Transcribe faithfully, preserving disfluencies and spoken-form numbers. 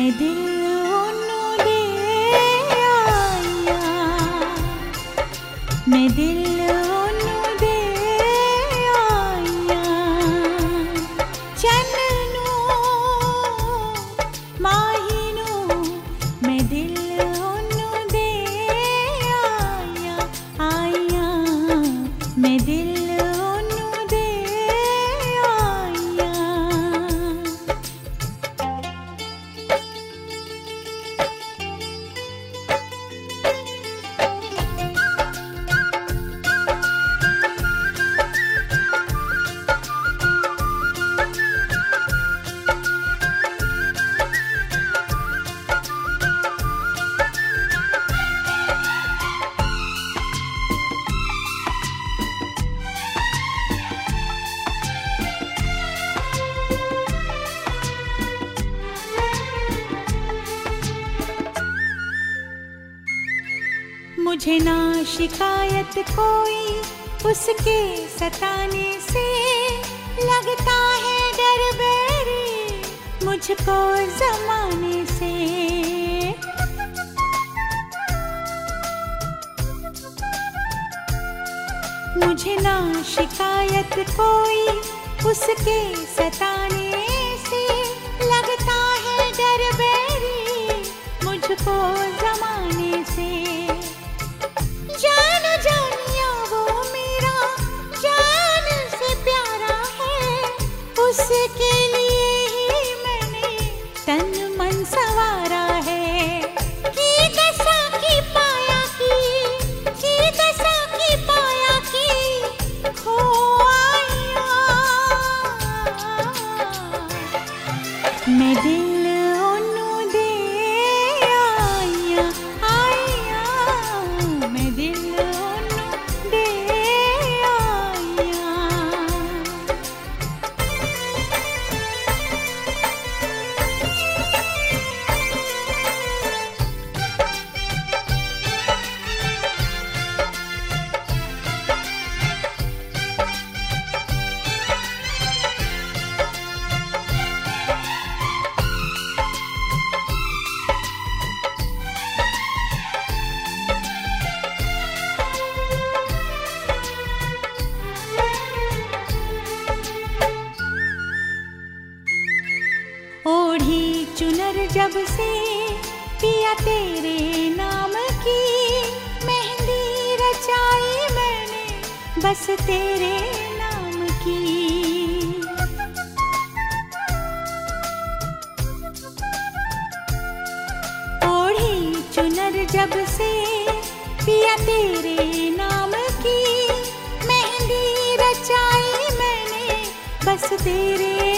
मैं दिल ओनू दे आया, मैं दिल ओनू दे आया, चन्नू माहीनू मैं दिल ओनू दे आया, आया मैं दिल मुझे ना शिकायत कोई उसके सताने से, लगता है डर बेरी मुझको जमाने से। मुझे ना शिकायत कोई उसके सताने से, लगता है डर बेरी मुझको जमाने से। जान जानिया वो मेरा जान से प्यारा है, उसके लिए ही मैंने तन मन संवारा है। की दशा की पाया की, की दशा की पाया की खो आया, मैं दिल ओनू दे आया, आया मैं दिल ओनू दे आया। ओढ़ी चुनर जब से पिया तेरे नाम की, मेहंदी रचाई मैंने बस तेरे नाम की। ओढ़ी चुनर जब से पिया तेरे नाम की, मेहंदी रचाई मैंने बस तेरे